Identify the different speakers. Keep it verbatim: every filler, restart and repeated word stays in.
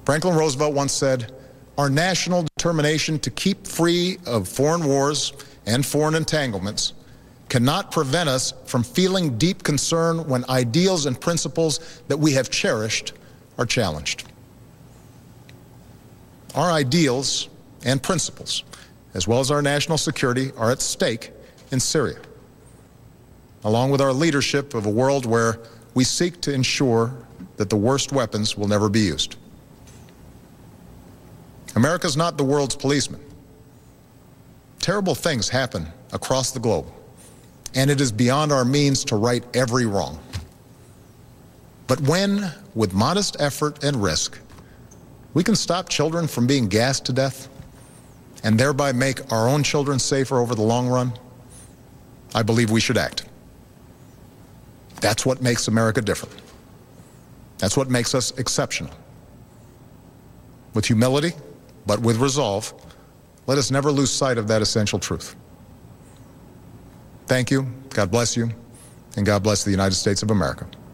Speaker 1: Franklin Roosevelt once said, "Our national determination to keep free of foreign wars and foreign entanglements cannot prevent us from feeling deep concern when ideals and principles that we have cherished are challenged." Our ideals and principles, as well as our national security, are at stake in Syria, along with our leadership of a world where we seek to ensure that the worst weapons will never be used. America is not the world's policeman. Terrible things happen across the globe, and it is beyond our means to right every wrong. But when, with modest effort and risk, we can stop children from being gassed to death and thereby make our own children safer over the long run, I believe we should act. That's what makes America different. That's what makes us exceptional. With humility, but with resolve, let us never lose sight of that essential truth. Thank you, God bless you, and God bless the United States of America.